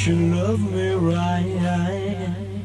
don't you love me right?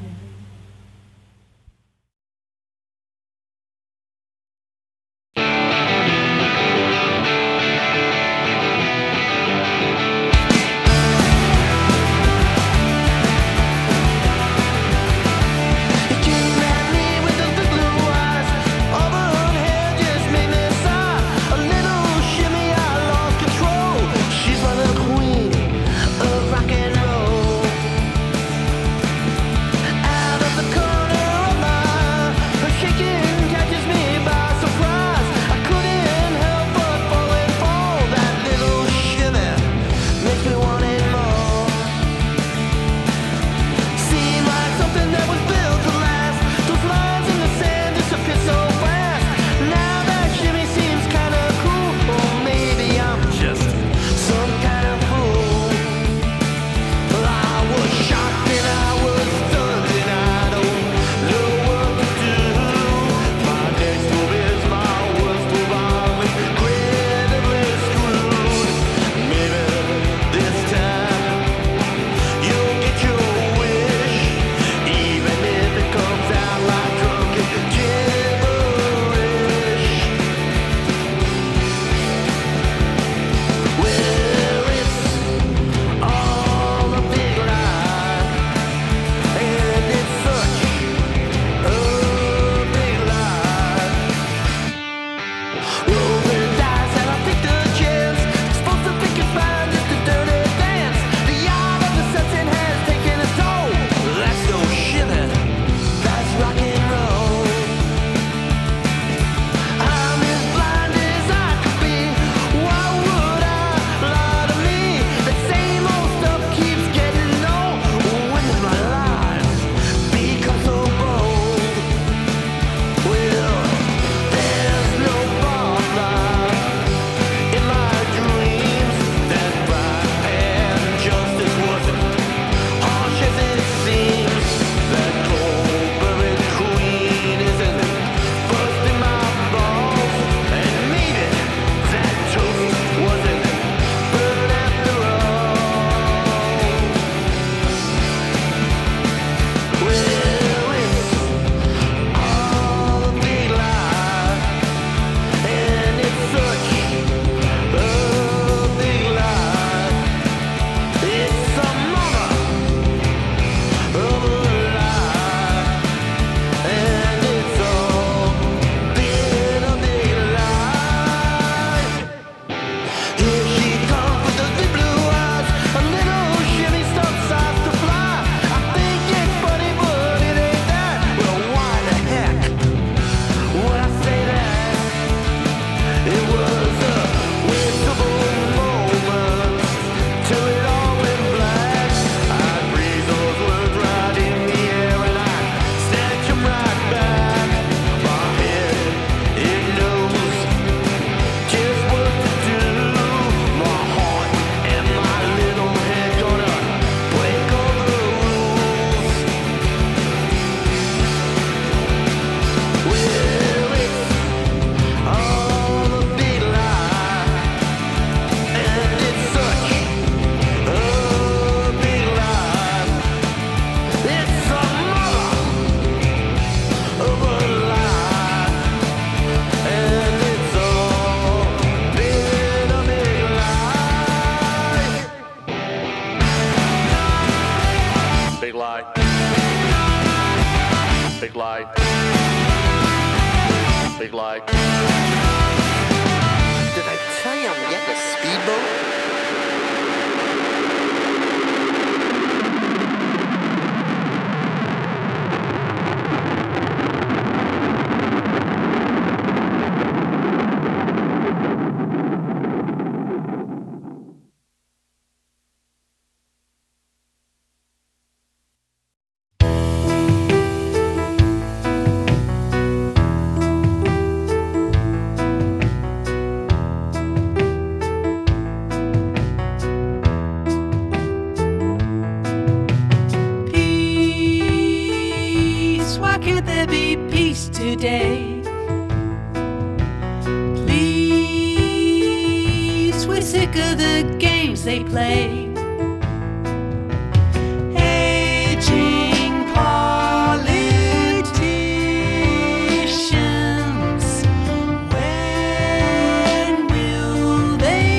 light. Big light. Did I tell you I'm getting a speedboat? Today, please, we're sick of the games they play. pillaging politicians. When will they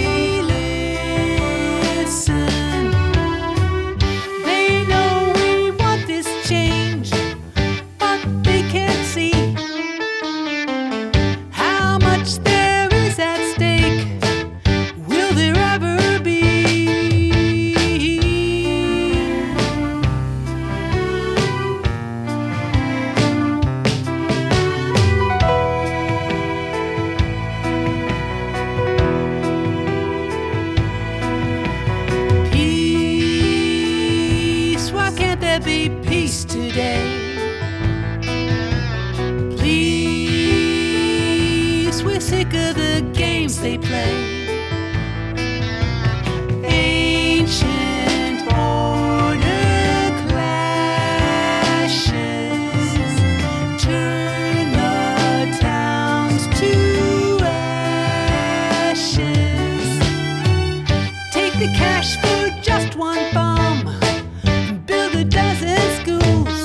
listen? They know we want this change, but they can't see how much there is at stake. Will there ever be? Peace, why can't there be peace today? Please, we're sick of the games they play. Ancient order clashes, turn the towns to ashes. Take the cash for just one bomb, build a dozen schools.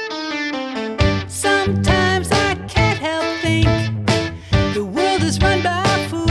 Sometimes I can't help think the world is run by fools.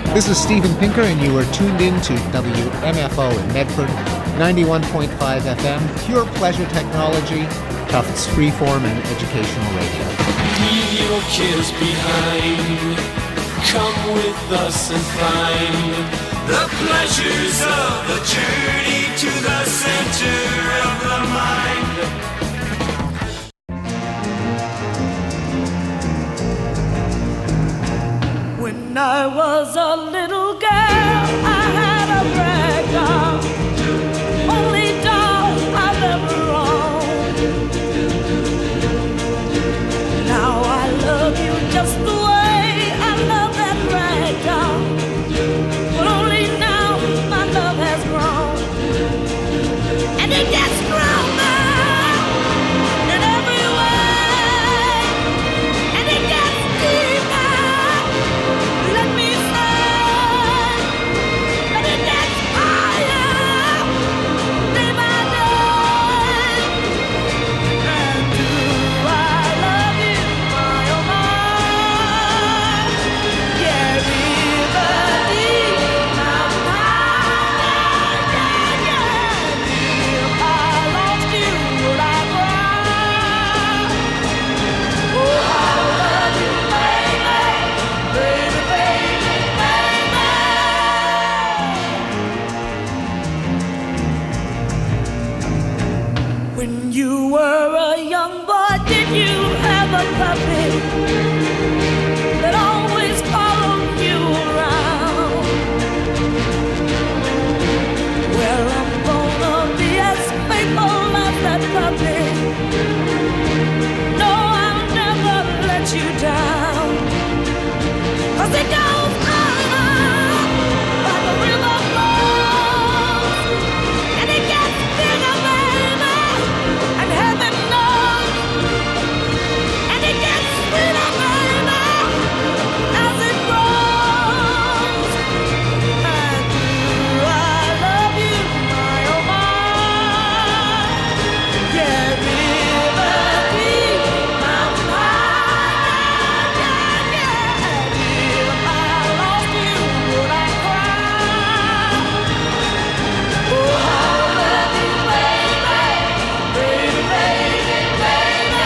This is Steven Pinker, and you are tuned in to WMFO in Medford, 91.5 FM, pure pleasure technology, Tufts freeform and educational radio. Leave your cares behind. Come with us and find the pleasures of the journey to the center of the mind. When I was a little girl, I had a rag doll, only doll I've ever owned. Now I love you just the way I love that rag doll, but only now my love has grown, and it gets stronger in every way, and it gets deeper. Let me say, and it gets higher day by day. And do I love you, my oh my? Yeah, river deep, mountain high, yeah, yeah. If I lost you, would I cry? Oh, I love you, baby, baby, baby, baby. When you were a young boy, did you have a puppy that always followed you around? Well, I'm gonna be as faithful as that puppy. No, I'll never let you down. 'Cause it goes on like a river flows, and it gets bigger, baby, and heaven knows, and it gets sweeter, baby, as it grows. And do I love you, my oh my? Yeah, river deep, mountain high, yeah, yeah, yeah. If I lost you, would I cry? Oh, I love you, baby, baby, baby, baby.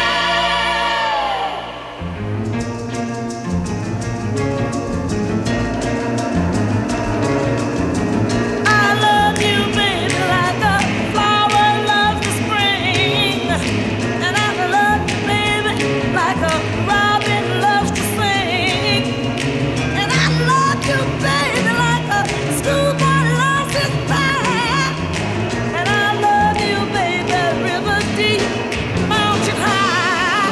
I love you, baby, like a flower loves the spring, and I love you, baby, like a robin loves to sing, and I love you, baby, like a schoolboy loves his band, and I love you, baby, river deep, mountain high,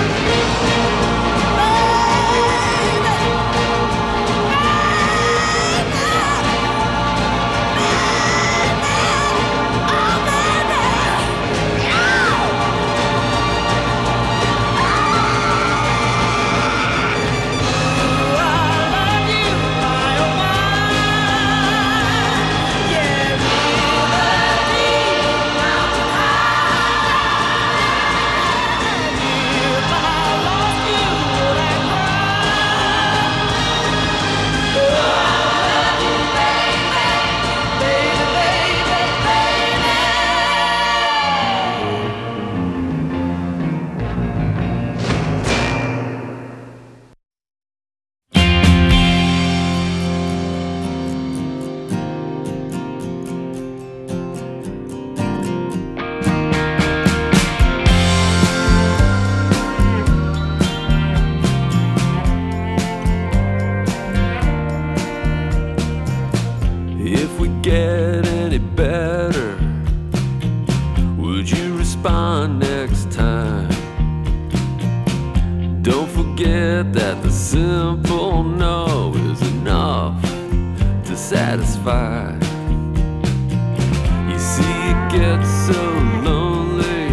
If we get any better, would you respond next time? Don't forget that the simple no is enough to satisfy. You see, it gets so lonely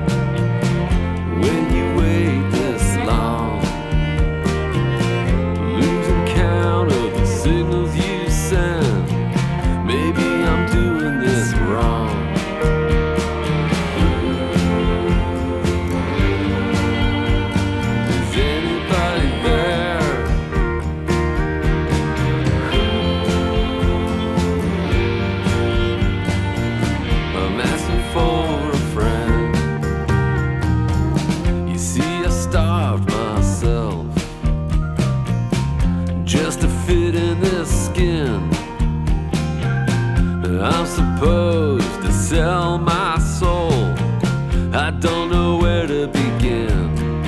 when you wait this long, losing count of the signals you send. Maybe I'm doing this wrong. Is anybody there? skin. I'm supposed to sell my soul. I don't know where to begin.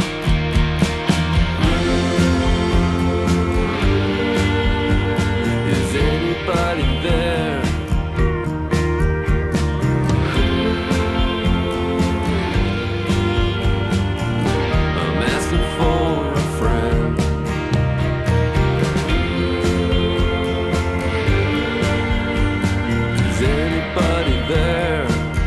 Is anybody there? I'm asking for a friend. Is anybody there?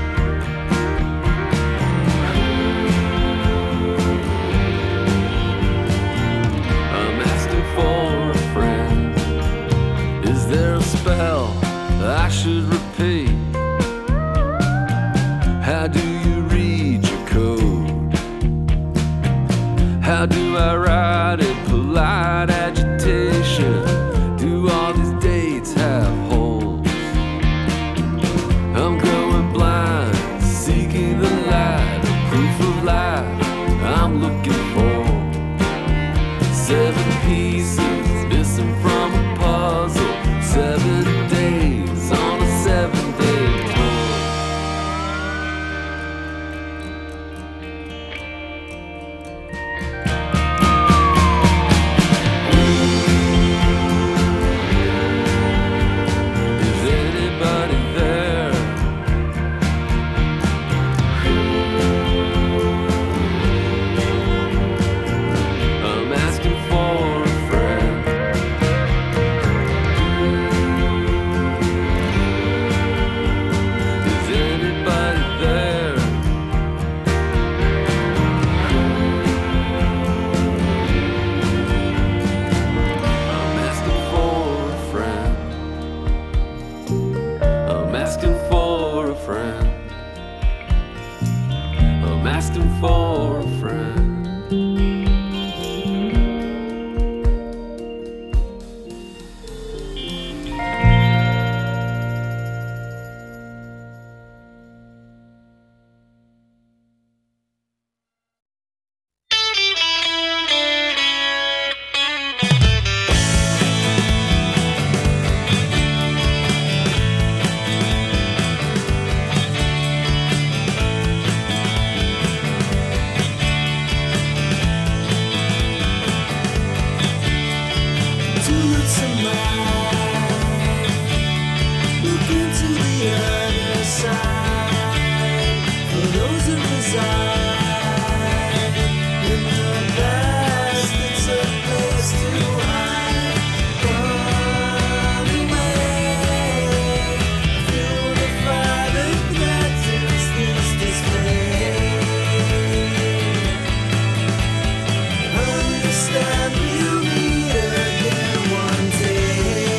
I'm asking for a friend. Is there a spell I should repeat? How do you read your code? How do I write in polite agitation? Do all these dates have holes? I'm going blind, seeking the light, proof of life I'm looking for. 7 pieces missing from a puzzle. 7 days on a 7-day tour. Is anybody there? I'm asking for a friend. Is anybody there? I'm asking for a friend. I'm asking for a friend. I'm asking for a friend. Understand you need again one day.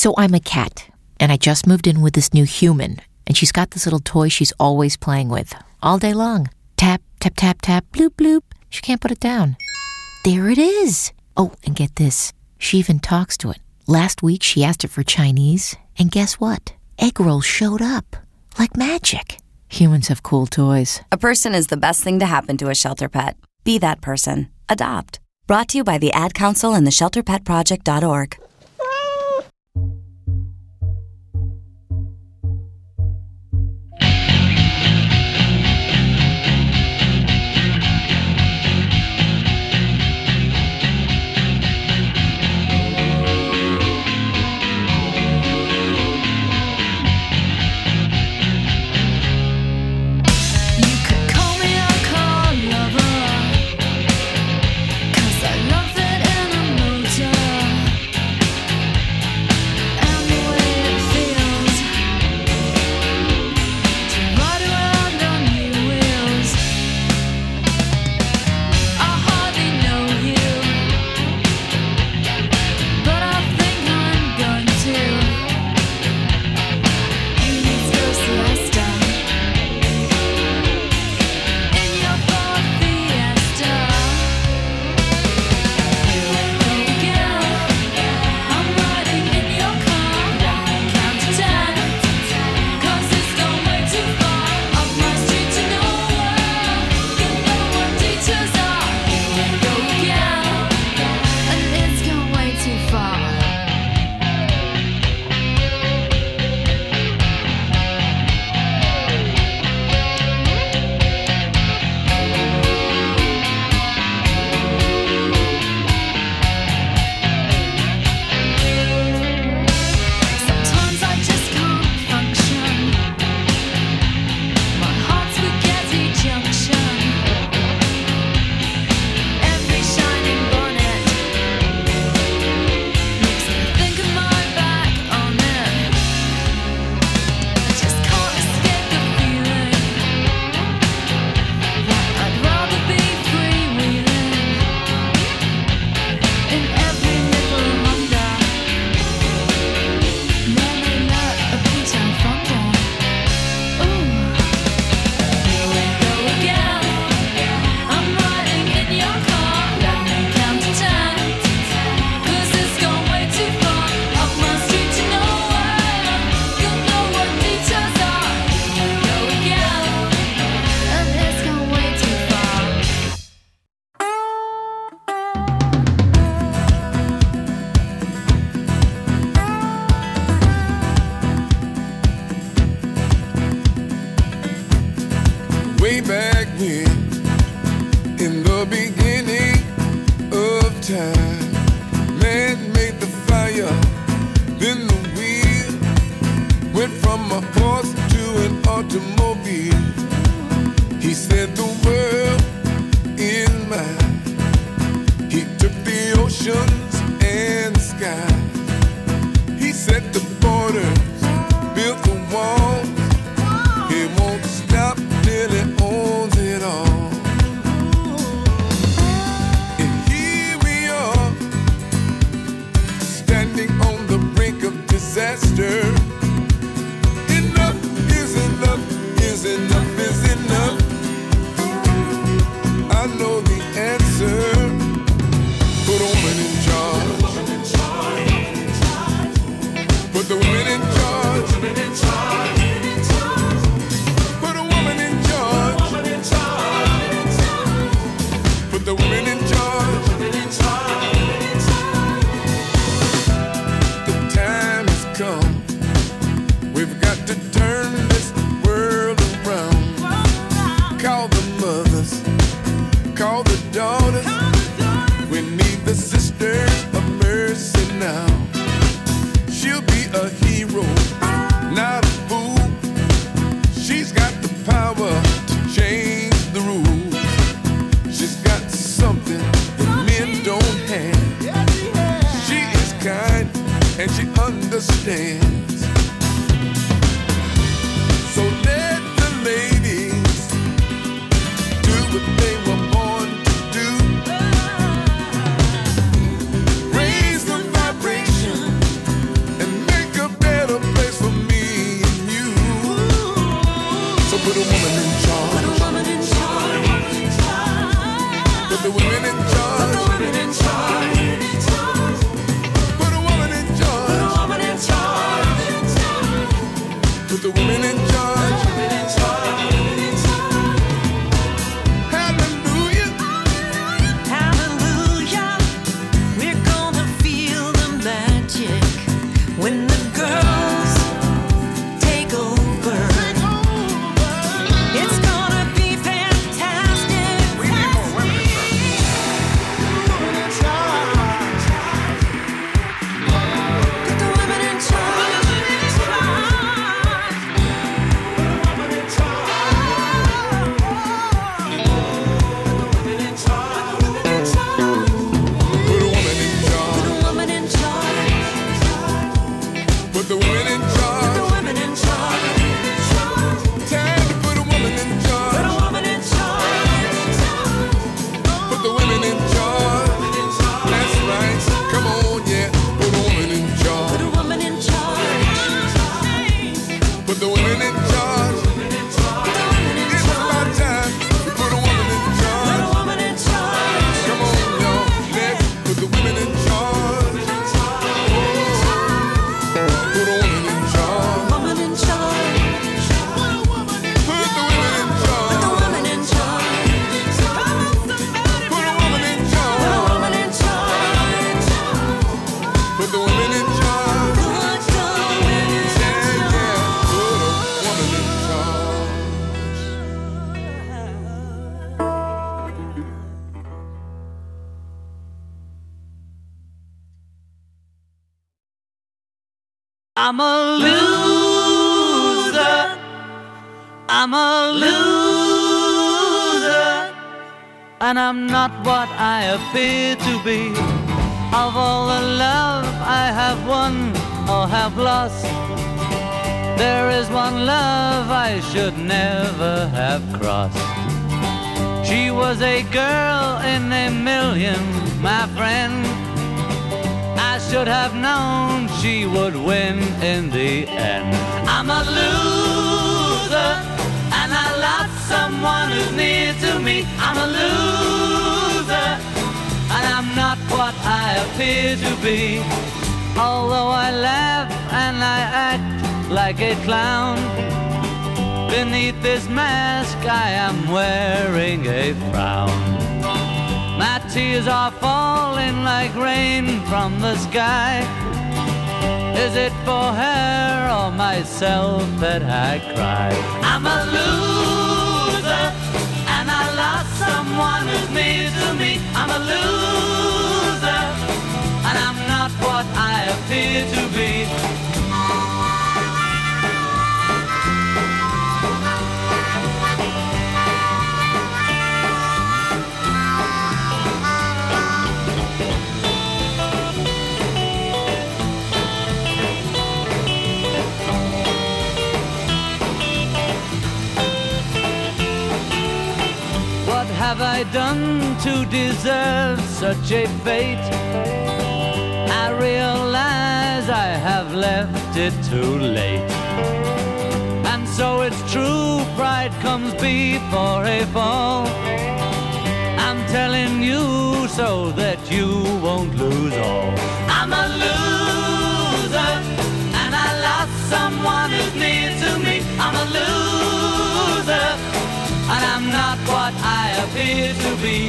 So I'm a cat, and I just moved in with this new human, and she's got this little toy she's always playing with, all day long. Tap, tap, tap, tap, bloop, bloop. She can't put it down. There it is. Oh, and get this. She even talks to it. Last week, she asked it for Chinese, and guess what? Egg rolls showed up. Like magic. Humans have cool toys. A person is the best thing to happen to a shelter pet. Be that person. Adopt. Brought to you by the Ad Council and the ShelterPetProject.org. Way back when, in the beginning of time, man made the fire, then the wheel went from a horse to an automobile. He set the world in mind. He took the oceans and the skies. He set the borders, built the walls. He won't stop till he owns it all. And here we are, standing on the brink of disaster. Enough is enough is enough. Put a woman in charge. Put a woman in charge. Put the women in charge. Put the women in charge. Put a woman in charge. Put a woman in charge. Put the women in charge. Hallelujah. Hallelujah. We're gonna feel the magic when the girls take over. It's gonna be fantastic. We need more women in charge. Put the women in charge. Put a woman in charge. Put a woman in charge. Put the women in charge. Put the women in charge. Time to put a woman in Put charge. a woman in charge. Put the women in charge. That's right. Come on, yeah. Put a woman in Put charge. a woman in charge. Put the women in charge. It's about time to put a woman in Put charge. a woman in charge. Come on, y'all. Let's put the women in charge. Put a woman in charge. Woman in charge. Put the women in charge. Put the woman in charge. Put a woman in Put a charge. woman in charge. Put the women in charge. Put the women in Yeah, yeah. Put a woman in charge. I'm a loser. I'm a loser. And I'm not what I appear to be. Of all the love I have won or have lost, there is one love I should never have crossed. She was a girl in a million, my friend. I should have known she would win in the end. I'm a loser, and I lost someone who's near to me. I'm a loser, and I'm not what I appear to be. Although I laugh and I act like a clown, beneath this mask I am wearing a frown. My tears are falling like rain from the sky. Is it for her or myself that I cry? I'm a loser, and I lost someone who's near to me. I'm a loser, and I'm not what I appear to be. What have I done to deserve such a fate? I realize I have left it too late. And so it's true, pride comes before a fall. I'm telling you so that you won't lose all. I'm a loser, and I lost someone who's near to me. I'm a loser, and I'm not what I appear to be.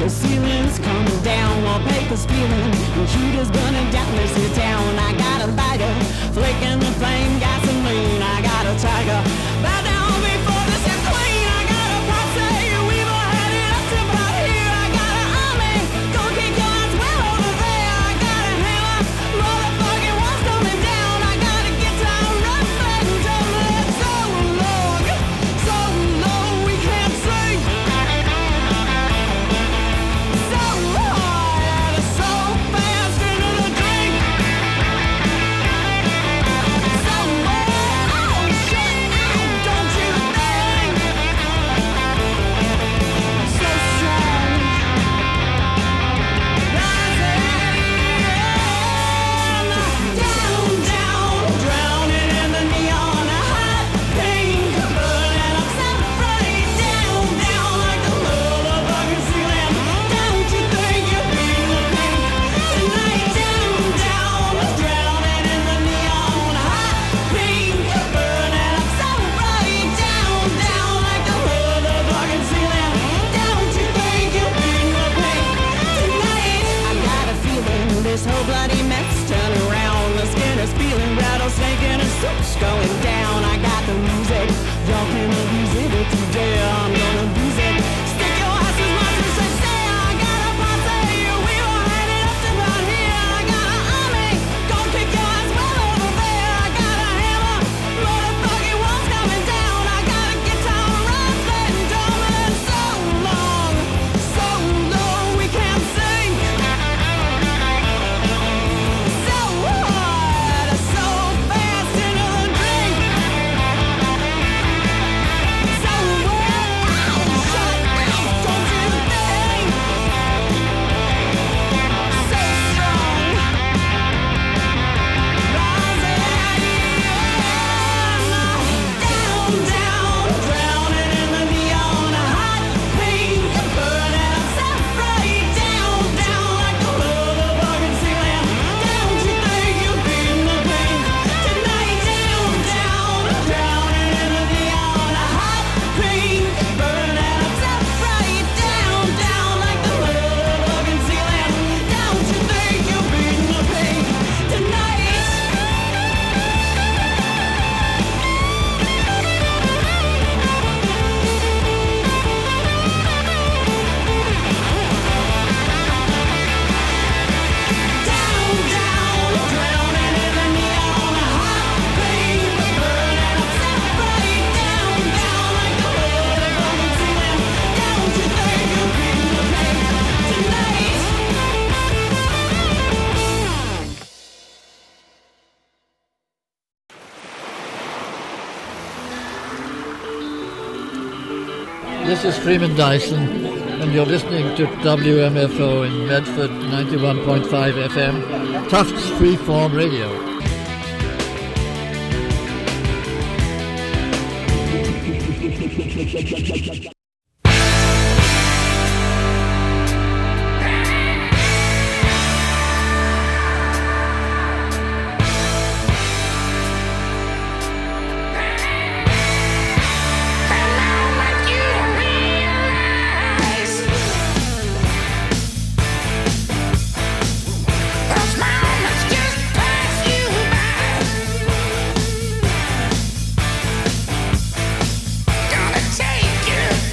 The ceiling's coming down, wallpaper's peeling, computers burning down this here town. I got a lighter, flicking the flame, gasoline. I got a tiger, bow down before this is queen. I got a posse, we've all had it up to about here. I got an army, go kick your ass well over there. I got a hammer, motherfucking walls coming down. I got a guitar, rough and tumbling so long, we can't sing. So hard, so fast into the drink. So oh shit, don't you think? So strong, rising, down, drowning in the neon, a hot pink, burning up so bright. Down, like the motherfucking ceiling. Don't you think you're being the pink tonight? Down, drowning in the neon, hot pink, burning up so bright. Down, like the motherfucking ceiling. Don't you think you're being the pink tonight? I got a feeling this whole bloody mess turning around. The skin is peeling, rattlesnake in a soup's going down. I got the music, y'all can abuse it if you dare. I'm gonna lose it. Stick your ass as much as I say. I got a posse, we all had it up to about here. I got an army, gon' kick your ass well over there. I got a hammer, motherfucking walls coming down. I got a guitar, rough and tumbling so long, we can't sing. So hard, so fast into the drink. So shut up, don't you think? So strong, rising, down, drowning in the neon, a hot pink, burning up so bright. Down, like the motherfucking ceiling. Don't you think you're being the pink tonight? Down, drowning in the neon, a hot pink, burning up so bright. Down, like the motherfucking ceiling. Don't you think you're being the pink tonight? Down, drowning in the neon, a hot pink, burning up so bright. Down, like the motherfucking ceiling. Don't you think you're being the pink tonight? This is Freeman Dyson, and you're listening to WMFO in Medford, 91.5 FM, Tufts Freeform Radio. Gonna take you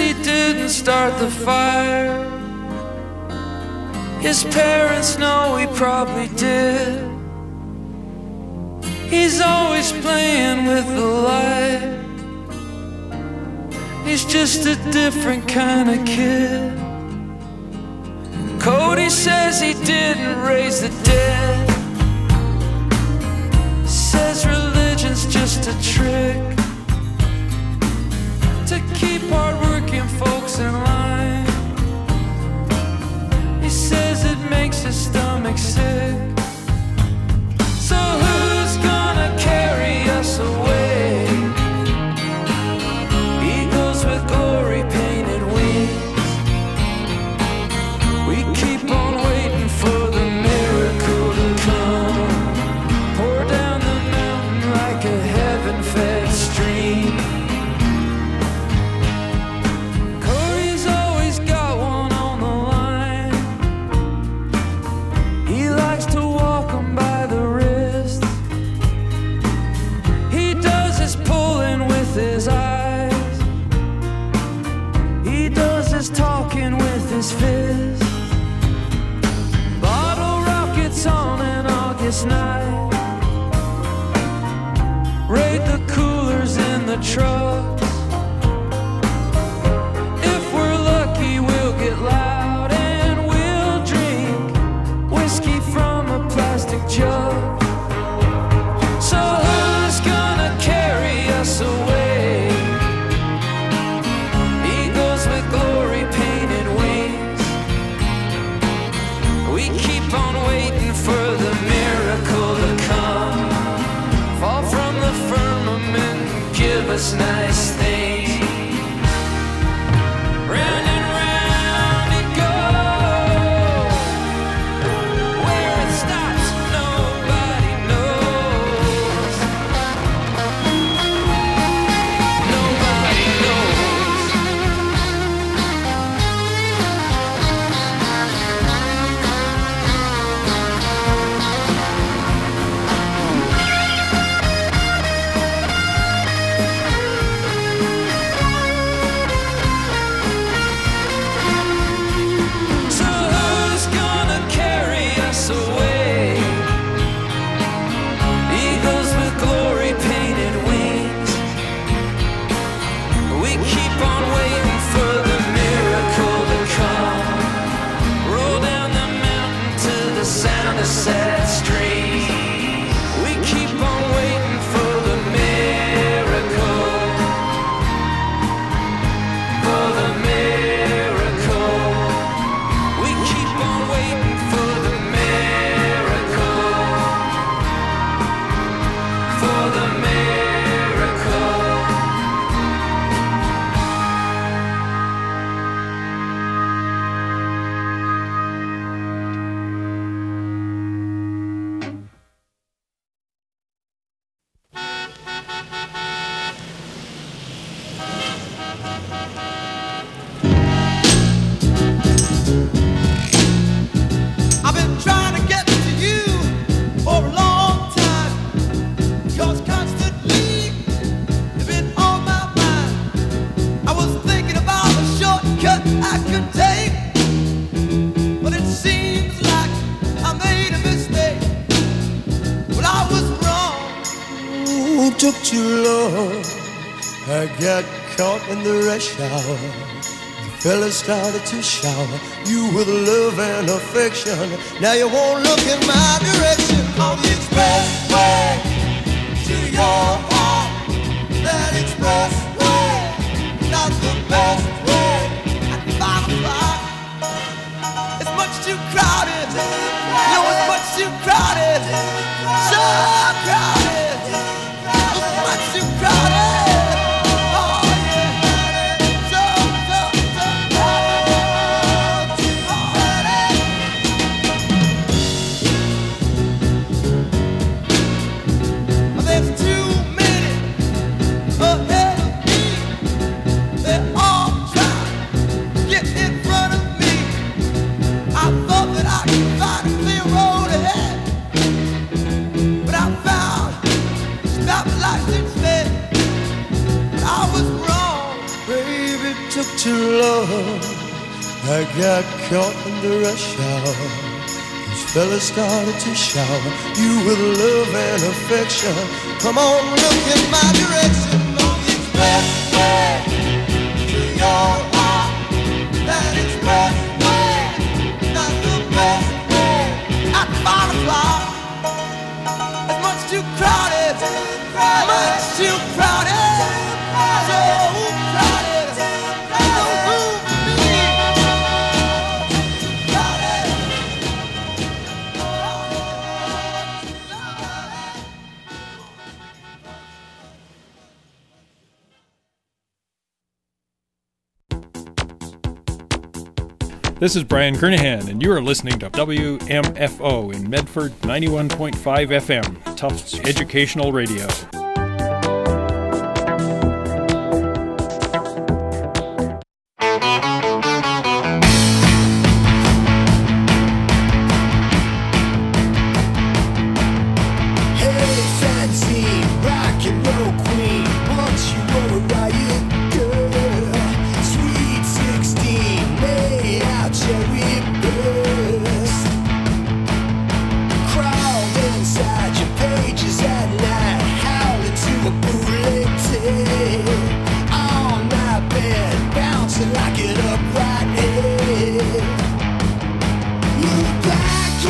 he didn't start the fire. His parents know he probably did. He's always playing with the light. He's just a different kind of kid. Cody says he didn't raise the dead. Says religion's just a trick to keep hard-working folks in line. He says it makes his stomach sick. So who's gonna carry us away? Eagles with glory painted wings. We keep on waiting for the miracle to come. Pour down the mountain like a heaven-fed stream. Corey's always got one on the line. He likes to walk 'em by the wrist. He does his pulling with his eyes. He does his talking with his fist. Bottle rockets on an August night. Raid the coolers in the trucks. If we're lucky, we'll get loud and we'll drink whiskey from a plastic jug. So who's gonna carry us away? Eagles with glory painted wings. We keep on waiting for the miracle to come. Fall from the firmament and give us nice things. Round and round it goes. Where it stops, nobody knows. Nobody knows. So who's gonna carry us away? Eagles with glory painted wings. We keep on waiting for the miracle to come. Roll down the mountain to the sound of sad streams. We keep on waiting for the miracle. For the miracle. We keep on waiting for the miracle. For the miracle. I've been trying to get to you for a long time, 'cause constantly you've been on my mind. I was thinking about a shortcut I could take, but it seems like I made a mistake. Well, I was wrong. Ooh, took too long. I got caught in the rush hour. Fella started to shower you with love and affection. Now you won't look in my direction. On the expressway to your heart. That expressway, not the best way. At 5 o'clock, it's much too crowded. No, it's much too crowded. So crowded. It's much too crowded. There's too many ahead of me. They're all trying to get in front of me. I thought that I could find a clear road ahead. got caught in the rush hour. These fellas started to shower you with love and affection. Come on, look in my direction. On the expressway to your heart. That expressway, not the best way. At 5 o'clock, it's much too crowded. Much too crowded. So crowded. No room for me. This is Brian Kernahan, and you are listening to WMFO in Medford 91.5 FM, Tufts Educational Radio.